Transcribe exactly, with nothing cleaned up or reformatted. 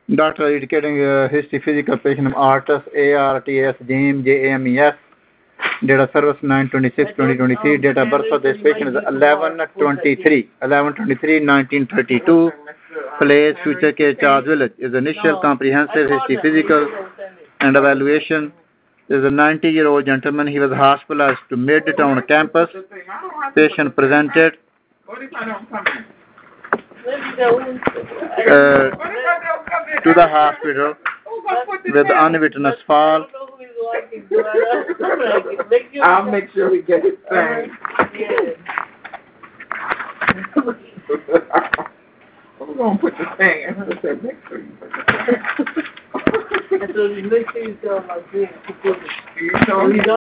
Doctor educating uh, history physical patient of artist A R T S James J A M E S. Date of service nine twenty-six twenty twenty-three. Date of birth of this patient is eleven twenty-three eleven twenty-three nineteen thirty-two. Place Future Care Charge Village. Is initial comprehensive history physical and evaluation. There is a ninety year old gentleman. He was hospitalized to Midtown campus. Patient presented uh, to the hospital with unwitnessed fall. I'll make sure we get it signed. I'm going to put the thing in. I said, make sure you put the thing. So you make sure you tell my friend to put it. You know,